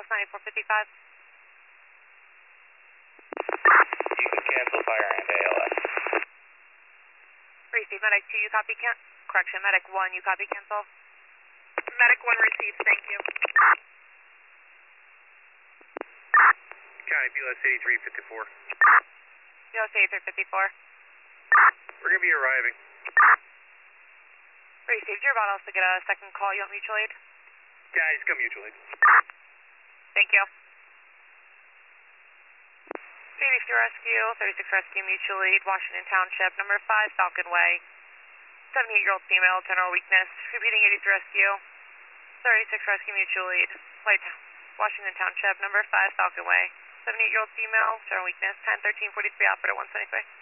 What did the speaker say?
Dallas 9455. You can cancel fire and ALS. Receive medic 2, you copy correction, medic 1, you copy cancel. Medic 1 received, thank you. County BLS 8354. BLS 8354. We're going to be arriving. Received, you're about to get a second call. You want mutual aid? Yeah, just go mutual aid. Thank you. 83 Rescue, 36 Rescue, mutual aid, Washington Township, number 5 Falcon Way. 78-year-old female, general weakness. Repeating 83 Rescue, 36 Rescue, mutual aid, Washington Township, number 5 Falcon Way. 78-year-old female, general weakness, 10-13-43, operator 175.